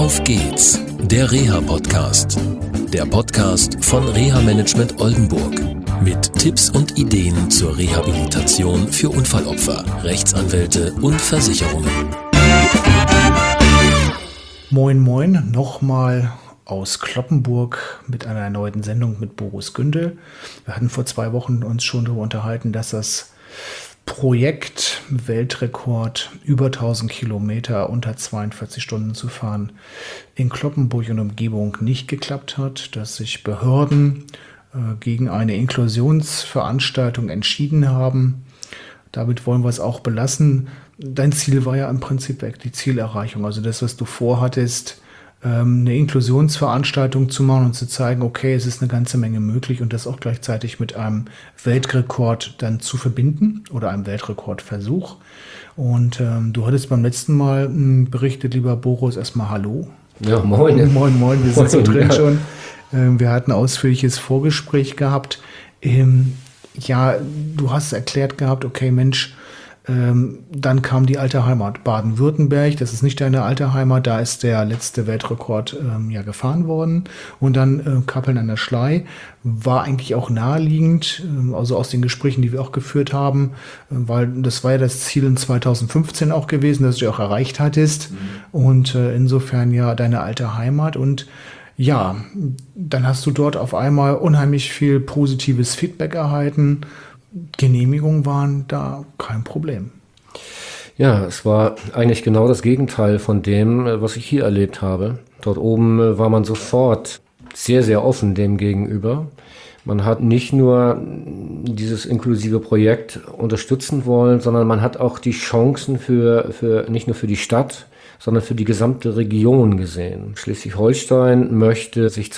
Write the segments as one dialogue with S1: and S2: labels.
S1: Auf geht's, der Reha-Podcast. Der Podcast von Reha-Management Oldenburg. Mit Tipps und Ideen zur Rehabilitation für Unfallopfer, Rechtsanwälte und Versicherungen.
S2: Moin moin, nochmal aus Cloppenburg mit einer erneuten Sendung mit Boris Gündel. Wir hatten vor 2 Wochen uns schon darüber unterhalten, dass das Projekt Weltrekord über 1000 Kilometer unter 42 Stunden zu fahren in Cloppenburg und Umgebung nicht geklappt hat, dass sich Behörden gegen eine Inklusionsveranstaltung entschieden haben. Damit wollen wir es auch belassen. Dein Ziel war ja im Prinzip weg, die Zielerreichung, also das, was du vorhattest, eine Inklusionsveranstaltung zu machen und zu zeigen, okay, es ist eine ganze Menge möglich und das auch gleichzeitig mit einem Weltrekord dann zu verbinden oder einem Weltrekordversuch. Und du hattest beim letzten Mal berichtet, lieber Boris, erstmal Hallo.
S3: Ja, moin.
S2: Moin, wir sind so drin
S3: ja.
S2: schon. Wir hatten ein ausführliches Vorgespräch gehabt. Ja, du hast erklärt gehabt, okay, Mensch, dann kam die alte Heimat Baden-Württemberg, das ist nicht deine alte Heimat, da ist der letzte Weltrekord gefahren worden. Und dann Kappeln an der Schlei war eigentlich auch naheliegend, also aus den Gesprächen, die wir auch geführt haben, weil das war ja das Ziel in 2015 auch gewesen, das du auch erreicht hattest. Und insofern ja deine alte Heimat und ja, dann hast du dort auf einmal unheimlich viel positives Feedback erhalten. Genehmigungen waren da kein Problem.
S3: Ja, es war eigentlich genau das Gegenteil von dem, was ich hier erlebt habe. Dort oben war man sofort sehr, sehr offen dem gegenüber. Man hat nicht nur dieses inklusive Projekt unterstützen wollen, sondern man hat auch die Chancen für nicht nur für die Stadt, sondern für die gesamte Region gesehen. Schleswig-Holstein möchte sich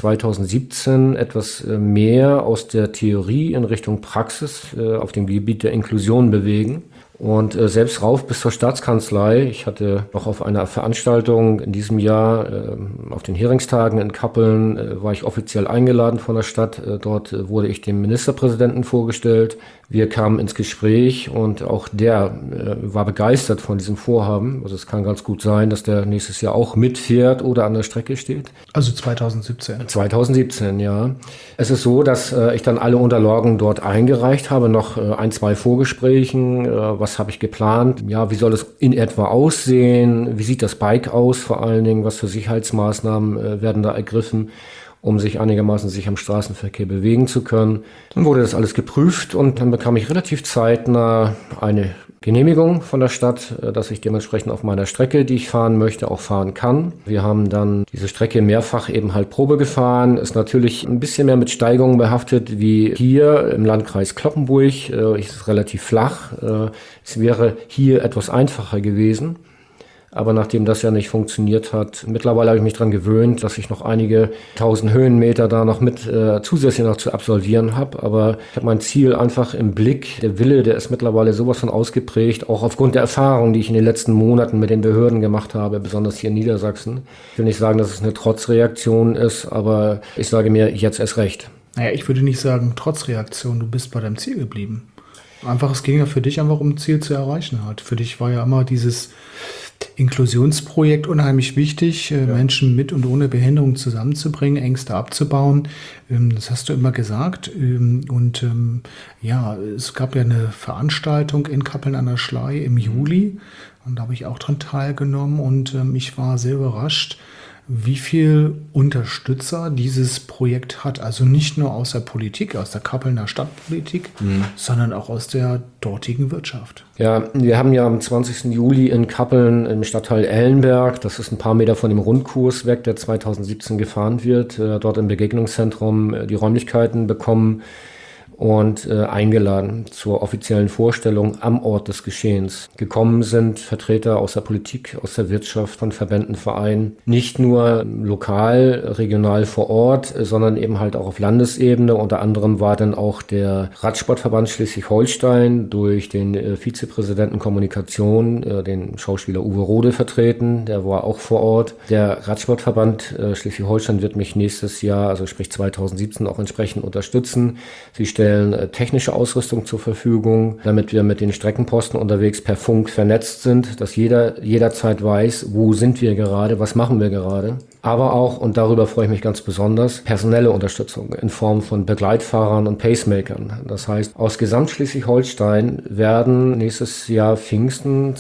S3: 2017 etwas mehr aus der Theorie in Richtung Praxis auf dem Gebiet der Inklusion bewegen. Und selbst rauf bis zur Staatskanzlei. Ich hatte noch auf einer Veranstaltung in diesem Jahr, auf den Heringstagen in Kappeln, war ich offiziell eingeladen von der Stadt. Dort wurde ich dem Ministerpräsidenten vorgestellt. Wir kamen ins Gespräch und auch der war begeistert von diesem Vorhaben. Also es kann ganz gut sein, dass der nächstes Jahr auch mitfährt oder an der Strecke steht.
S2: Also 2017?
S3: 2017, ja. Es ist so, dass ich dann alle Unterlagen dort eingereicht habe, noch 1-2 Vorgesprächen. Was habe ich geplant? Ja, wie soll es in etwa aussehen? Wie sieht das Bike aus vor allen Dingen? Was für Sicherheitsmaßnahmen werden da ergriffen, um sich einigermaßen sicher im Straßenverkehr bewegen zu können? Dann wurde das alles geprüft und dann bekam ich relativ zeitnah eine Genehmigung von der Stadt, dass ich dementsprechend auf meiner Strecke, die ich fahren möchte, auch fahren kann. Wir haben dann diese Strecke mehrfach eben halt Probe gefahren. Ist natürlich ein bisschen mehr mit Steigungen behaftet wie hier im Landkreis Cloppenburg. Ist relativ flach. Es wäre hier etwas einfacher gewesen. Aber nachdem das ja nicht funktioniert hat, mittlerweile habe ich mich daran gewöhnt, dass ich noch einige 1000 Höhenmeter da noch mit zusätzlich noch zu absolvieren habe. Aber ich habe mein Ziel einfach im Blick. Der Wille, der ist mittlerweile sowas von ausgeprägt, auch aufgrund der Erfahrung, die ich in den letzten Monaten mit den Behörden gemacht habe, besonders hier in Niedersachsen. Ich will nicht sagen, dass es eine Trotzreaktion ist, aber ich sage mir jetzt erst recht.
S2: Naja, ich würde nicht sagen Trotzreaktion, du bist bei deinem Ziel geblieben. Einfach, es ging ja für dich einfach um ein Ziel zu erreichen hat. Für dich war ja immer dieses Inklusionsprojekt unheimlich wichtig, Menschen mit und ohne Behinderung zusammenzubringen, Ängste abzubauen. Das hast du immer gesagt. Und ja, es gab ja eine Veranstaltung in Kappeln an der Schlei im Juli. Und da habe ich auch dran teilgenommen. Und ich war sehr überrascht, wie viel Unterstützer dieses Projekt hat. Also nicht nur aus der Politik, aus der Kappelner Stadtpolitik, sondern auch aus der dortigen Wirtschaft.
S3: Ja, wir haben ja am 20. Juli in Kappeln im Stadtteil Ellenberg, das ist ein paar Meter von dem Rundkurs weg, der 2017 gefahren wird, dort im Begegnungszentrum die Räumlichkeiten bekommen und eingeladen zur offiziellen Vorstellung am Ort des Geschehens. Gekommen sind Vertreter aus der Politik, aus der Wirtschaft, von Verbänden, Vereinen, nicht nur lokal, regional vor Ort, sondern eben halt auch auf Landesebene. Unter anderem war dann auch der Radsportverband Schleswig-Holstein durch den Vizepräsidenten Kommunikation, den Schauspieler Uwe Rode, vertreten. Der war auch vor Ort. Der Radsportverband Schleswig-Holstein wird mich nächstes Jahr, also sprich 2017, auch entsprechend unterstützen. Sie stellen stellen technische Ausrüstung zur Verfügung, damit wir mit den Streckenposten unterwegs per Funk vernetzt sind, dass jeder jederzeit weiß, wo sind wir gerade, was machen wir gerade. Aber auch, und darüber freue ich mich ganz besonders, personelle Unterstützung in Form von Begleitfahrern und Pacemakern. Das heißt, aus Gesamtschleswig-Holstein werden nächstes Jahr Pfingsten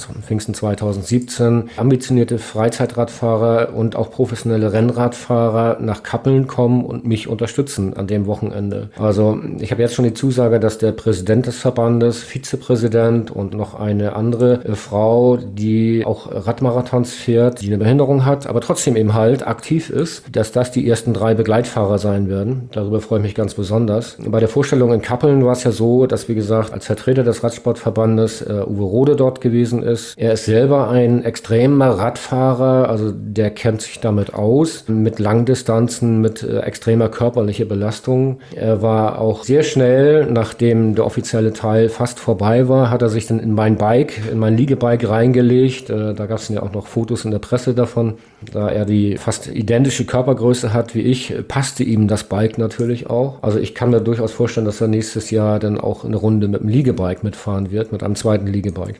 S3: 2017, ambitionierte Freizeitradfahrer und auch professionelle Rennradfahrer nach Kappeln kommen und mich unterstützen an dem Wochenende. Also ich habe jetzt schon die Zusage, dass der Präsident des Verbandes, Vizepräsident und noch eine andere Frau, die auch Radmarathons fährt, die eine Behinderung hat, aber trotzdem eben halt aktiv ist, dass das die ersten 3 Begleitfahrer sein werden. Darüber freue ich mich ganz besonders. Bei der Vorstellung in Kappeln war es ja so, dass, wie gesagt, als Vertreter des Radsportverbandes Uwe Rode dort gewesen ist. Er ist selber ein extremer Radfahrer, also der kennt sich damit aus, mit Langdistanzen, mit extremer körperlicher Belastung. Er war auch sehr schnell, nachdem der offizielle Teil fast vorbei war, hat er sich dann in mein Liegebike reingelegt. Da gab es ja auch noch Fotos in der Presse davon. Da er die fast identische Körpergröße hat wie ich, passte ihm das Bike natürlich auch. Also ich kann mir durchaus vorstellen, dass er nächstes Jahr dann auch eine Runde mit dem Liegebike mitfahren wird, mit einem zweiten Liegebike.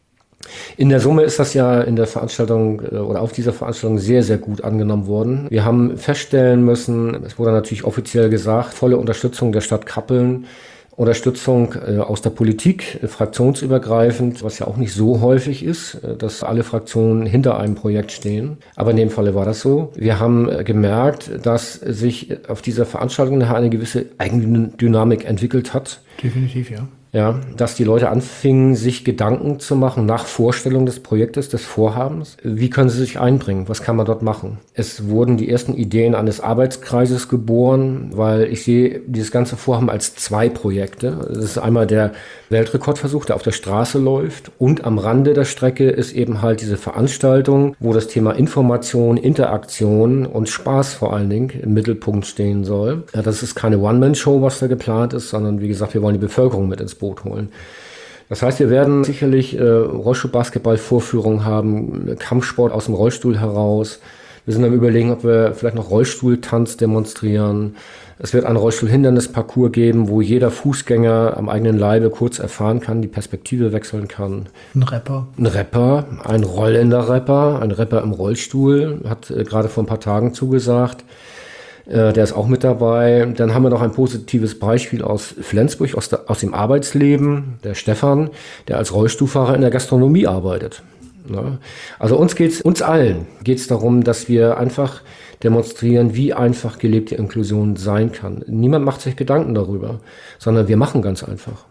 S3: In der Summe ist das ja in der Veranstaltung oder auf dieser Veranstaltung sehr, sehr gut angenommen worden. Wir haben feststellen müssen, es wurde natürlich offiziell gesagt, volle Unterstützung der Stadt Kappeln, Unterstützung aus der Politik, fraktionsübergreifend, was ja auch nicht so häufig ist, dass alle Fraktionen hinter einem Projekt stehen. Aber in dem Falle war das so. Wir haben gemerkt, dass sich auf dieser Veranstaltung nachher eine gewisse Eigendynamik entwickelt hat.
S2: Definitiv, ja.
S3: Ja, dass die Leute anfingen, sich Gedanken zu machen nach Vorstellung des Projektes, des Vorhabens. Wie können sie sich einbringen? Was kann man dort machen? Es wurden die ersten Ideen eines Arbeitskreises geboren, weil ich sehe dieses ganze Vorhaben als 2 Projekte. Das ist einmal der Weltrekordversuch, der auf der Straße läuft, und am Rande der Strecke ist eben halt diese Veranstaltung, wo das Thema Information, Interaktion und Spaß vor allen Dingen im Mittelpunkt stehen soll. Ja, das ist keine One-Man-Show, was da geplant ist, sondern wie gesagt, wir wollen die Bevölkerung mit ins Boot holen. Das heißt, wir werden sicherlich Rollstuhl-Basketball-Vorführungen haben, Kampfsport aus dem Rollstuhl heraus. Wir sind am Überlegen, ob wir vielleicht noch Rollstuhltanz demonstrieren. Es wird einen Rollstuhlhindernisparcours geben, wo jeder Fußgänger am eigenen Leibe kurz erfahren kann, die Perspektive wechseln kann.
S2: Ein Rapper,
S3: ein rollender Rapper, ein Rapper im Rollstuhl, hat gerade vor ein paar Tagen zugesagt. Der ist auch mit dabei. Dann haben wir noch ein positives Beispiel aus Flensburg, aus dem Arbeitsleben, der Stefan, der als Rollstuhlfahrer in der Gastronomie arbeitet. Ja. Also uns allen geht es darum, dass wir einfach demonstrieren, wie einfach gelebte Inklusion sein kann. Niemand macht sich Gedanken darüber, sondern wir machen ganz einfach.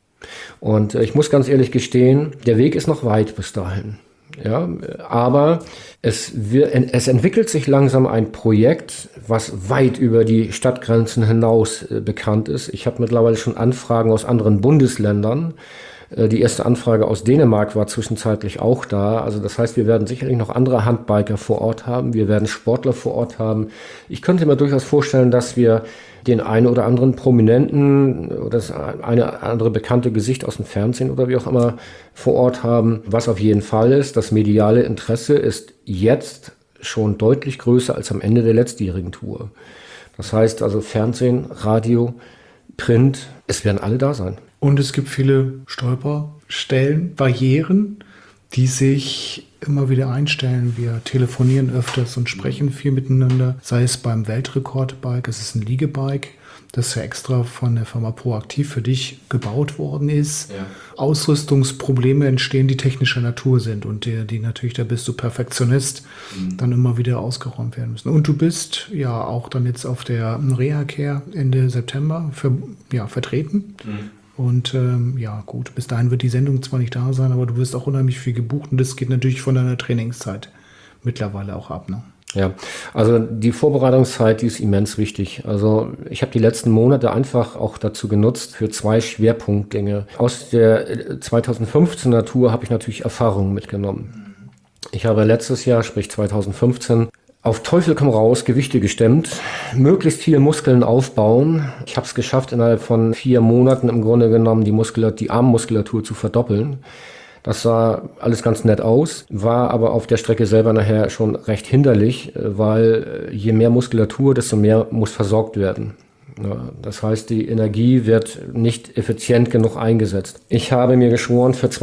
S3: Und ich muss ganz ehrlich gestehen, der Weg ist noch weit bis dahin. Ja, aber es entwickelt sich langsam ein Projekt, was weit über die Stadtgrenzen hinaus bekannt ist. Ich habe mittlerweile schon Anfragen aus anderen Bundesländern. Die erste Anfrage aus Dänemark war zwischenzeitlich auch da. Also das heißt, wir werden sicherlich noch andere Handbiker vor Ort haben. Wir werden Sportler vor Ort haben. Ich könnte mir durchaus vorstellen, dass wir den einen oder anderen Prominenten oder das eine andere bekannte Gesicht aus dem Fernsehen oder wie auch immer vor Ort haben. Was auf jeden Fall ist, das mediale Interesse ist jetzt schon deutlich größer als am Ende der letztjährigen Tour. Das heißt also Fernsehen, Radio, Print, es werden alle da sein.
S2: Und es gibt viele Stolperstellen, Barrieren, die sich immer wieder einstellen. Wir telefonieren öfters und sprechen viel miteinander. Sei es beim Weltrekordbike, es ist ein Liegebike, das ja extra von der Firma Proaktiv für dich gebaut worden ist. Ja. Ausrüstungsprobleme entstehen, die technischer Natur sind und die natürlich, da bist du Perfektionist, dann immer wieder ausgeräumt werden müssen. Und du bist ja auch dann jetzt auf der Reha-Care Ende September vertreten. Und ja gut, bis dahin wird die Sendung zwar nicht da sein, aber du wirst auch unheimlich viel gebucht und das geht natürlich von deiner Trainingszeit mittlerweile auch ab, ne?
S3: Ja, also die Vorbereitungszeit, die ist immens wichtig. Also ich habe die letzten Monate einfach auch dazu genutzt für 2 Schwerpunktgänge. Aus der 2015er Tour habe ich natürlich Erfahrungen mitgenommen. Ich habe letztes Jahr, sprich 2015, auf Teufel komm raus Gewichte gestemmt, möglichst viele Muskeln aufbauen. Ich habe es geschafft, innerhalb von 4 Monaten im Grunde genommen die Armmuskulatur zu verdoppeln. Das sah alles ganz nett aus, war aber auf der Strecke selber nachher schon recht hinderlich, weil je mehr Muskulatur, desto mehr muss versorgt werden. Das heißt, die Energie wird nicht effizient genug eingesetzt. Ich habe mir geschworen, für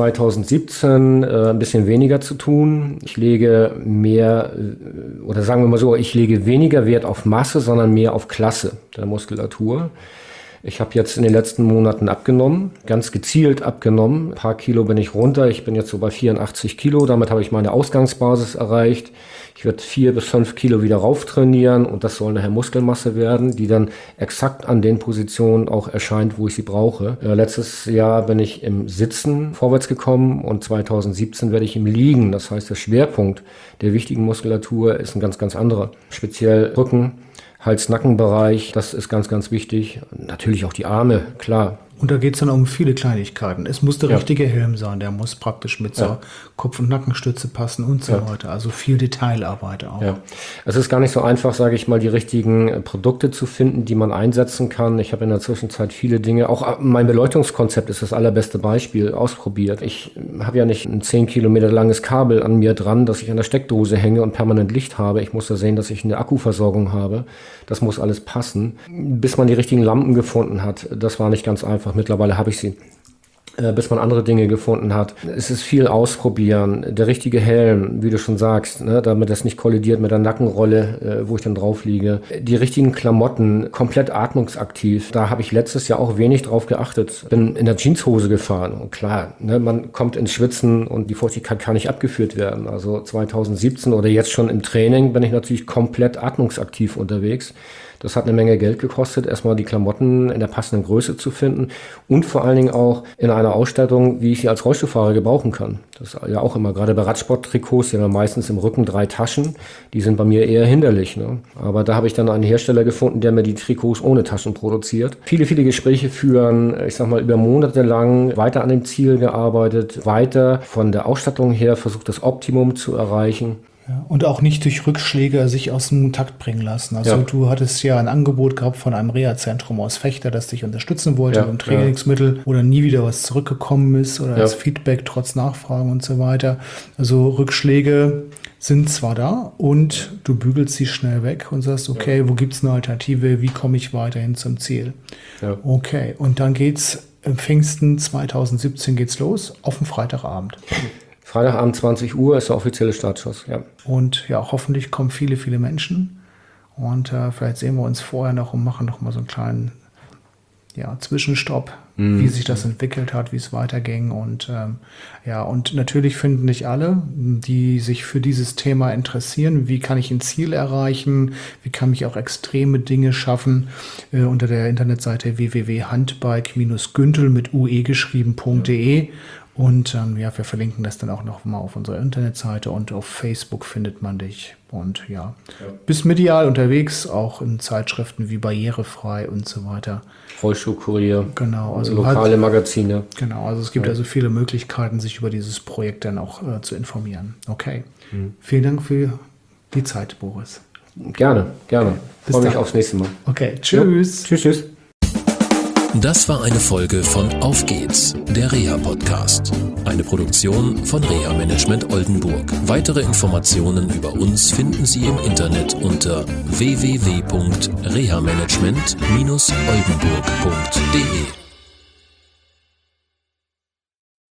S3: 2017 ein bisschen weniger zu tun. Ich lege mehr, oder sagen wir mal so, ich lege weniger Wert auf Masse, sondern mehr auf Klasse der Muskulatur. Ich habe jetzt in den letzten Monaten abgenommen, ganz gezielt abgenommen. Ein paar Kilo bin ich runter. Ich bin jetzt so bei 84 Kilo. Damit habe ich meine Ausgangsbasis erreicht. Ich werde 4 bis 5 Kilo wieder rauf trainieren und das soll nachher Muskelmasse werden, die dann exakt an den Positionen auch erscheint, wo ich sie brauche. Letztes Jahr bin ich im Sitzen vorwärts gekommen und 2017 werde ich im Liegen. Das heißt, der Schwerpunkt der wichtigen Muskulatur ist ein ganz, ganz anderer. Speziell Rücken, Hals-Nacken-Bereich, das ist ganz, ganz wichtig. Natürlich auch die Arme, klar.
S2: Und da geht es dann um viele Kleinigkeiten. Es muss der richtige Helm sein, der muss praktisch mit so Kopf- und Nackenstütze passen und so weiter. Also viel Detailarbeit auch.
S3: Ja. Es ist gar nicht so einfach, sage ich mal, die richtigen Produkte zu finden, die man einsetzen kann. Ich habe in der Zwischenzeit viele Dinge, auch mein Beleuchtungskonzept ist das allerbeste Beispiel, ausprobiert. Ich habe ja nicht ein 10 Kilometer langes Kabel an mir dran, dass ich an der Steckdose hänge und permanent Licht habe. Ich muss da sehen, dass ich eine Akkuversorgung habe. Das muss alles passen. Bis man die richtigen Lampen gefunden hat, das war nicht ganz einfach. Mittlerweile habe ich sie. Bis man andere Dinge gefunden hat. Es ist viel ausprobieren. Der richtige Helm, wie du schon sagst, ne, damit das nicht kollidiert mit der Nackenrolle, wo ich dann drauf liege. Die richtigen Klamotten, komplett atmungsaktiv. Da habe ich letztes Jahr auch wenig drauf geachtet. Bin in der Jeanshose gefahren. Und klar, ne, man kommt ins Schwitzen und die Feuchtigkeit kann nicht abgeführt werden. Also 2017 oder jetzt schon im Training bin ich natürlich komplett atmungsaktiv unterwegs. Das hat eine Menge Geld gekostet, erstmal die Klamotten in der passenden Größe zu finden und vor allen Dingen auch in einer Ausstattung, wie ich sie als Rollstuhlfahrer gebrauchen kann. Das ist ja auch immer, gerade bei Radsporttrikots, die haben meistens im Rücken 3 Taschen, die sind bei mir eher hinderlich. Ne? Aber da habe ich dann einen Hersteller gefunden, der mir die Trikots ohne Taschen produziert. Viele, viele Gespräche führen, ich sag mal über Monate lang, weiter an dem Ziel gearbeitet, weiter von der Ausstattung her versucht, das Optimum zu erreichen.
S2: Ja, und auch nicht durch Rückschläge sich aus dem Takt bringen lassen. Also du hattest ja ein Angebot gehabt von einem Reha-Zentrum aus Fechter, das dich unterstützen wollte mit einem Trainingsmittel, wo dann nie wieder was zurückgekommen ist oder als Feedback trotz Nachfragen und so weiter. Also Rückschläge sind zwar da und du bügelst sie schnell weg und sagst, okay, wo gibt's eine Alternative, wie komme ich weiterhin zum Ziel? Ja. Okay, und dann geht's im Pfingsten 2017 geht's los, auf den Freitagabend.
S3: Freitagabend 20 Uhr ist der offizielle Startschuss, ja.
S2: Und ja, hoffentlich kommen viele, viele Menschen. Und vielleicht sehen wir uns vorher noch und machen noch mal so einen kleinen Zwischenstopp, wie sich das entwickelt hat, wie es weiterging. Und und natürlich finden nicht alle, die sich für dieses Thema interessieren. Wie kann ich ein Ziel erreichen? Wie kann ich auch extreme Dinge schaffen? Unter der Internetseite www.handbike-gündel mit ue geschrieben.de. Und wir verlinken das dann auch noch mal auf unserer Internetseite und auf Facebook findet man dich. Und bist medial unterwegs, auch in Zeitschriften wie Barrierefrei und so weiter.
S3: Rollstuhlkurier,
S2: genau, also
S3: lokale Magazine.
S2: Genau, also es gibt also viele Möglichkeiten, sich über dieses Projekt dann auch zu informieren. Okay, vielen Dank für die Zeit, Boris.
S3: Gerne. Freue mich aufs nächste Mal.
S2: Okay, tschüss.
S3: Ja. Tschüss.
S1: Das war eine Folge von Auf geht's, der Reha-Podcast. Eine Produktion von Reha Management Oldenburg. Weitere Informationen über uns finden Sie im Internet unter www.rehamanagement-oldenburg.de.